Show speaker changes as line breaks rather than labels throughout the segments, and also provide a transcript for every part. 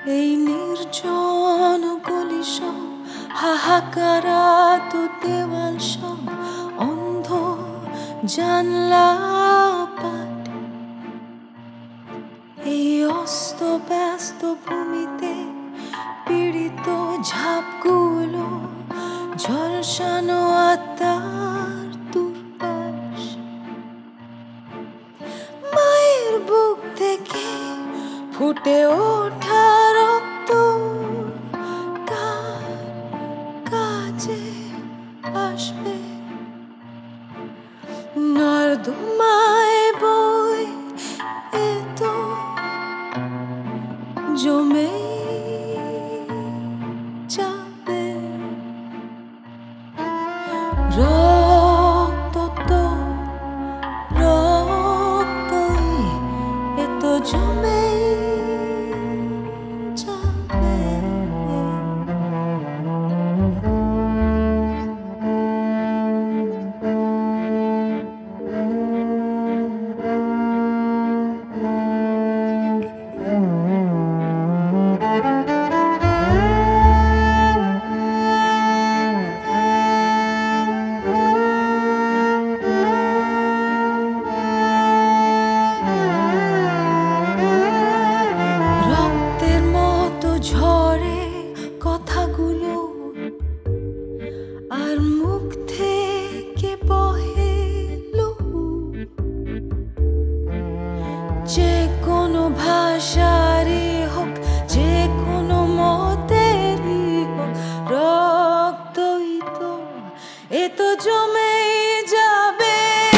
এই নির্জন গলি সব হাহাকারাত দেওয়াল সব অন্ধ জানলা পাট, এই অস্ত ব্যস্ত ভূমিতে পীড়িত ঝাপগুলো ঝলসানো আত্মার দূরপাশ। মায়ের বুক থেকে ফুটে ওঠা রক্ত কার কাজে আসবে? নর্দমায় বই এত জমে যাবে। রক্ত তো রক্তই এত জমে যাবে। রক্তের মতো ঝরে কথাগুলো আর মুখ থেকে বহে লহু। যে কোনো ভাষারই হোক, যে কোনো মতেরই হোক, রক্তই তো এ তো জমে যাবে।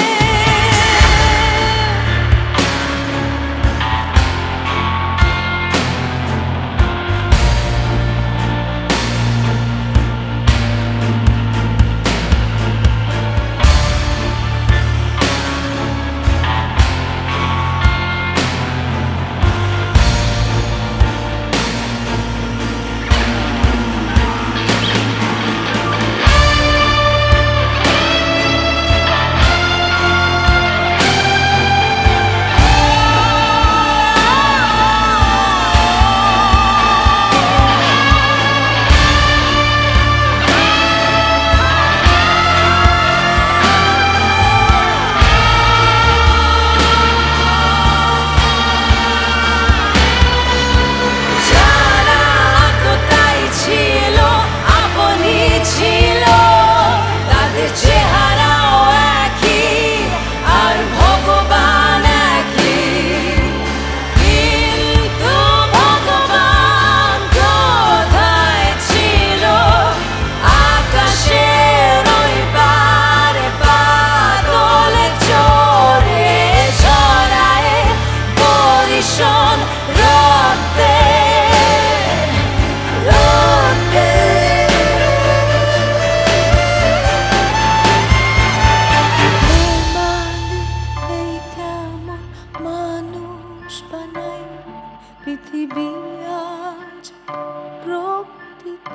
পৃথিবী আজ প্রকৃত।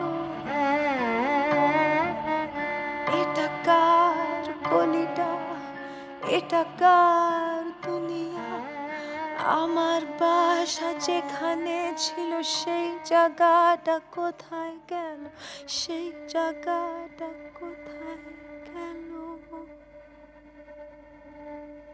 এটা কার কলিটা, এটা কার দুনিয়া? আমার বাসা যেখানে ছিল সেই জায়গাটা কোথায় গেল? সেই জায়গাটা কোথায় গেল?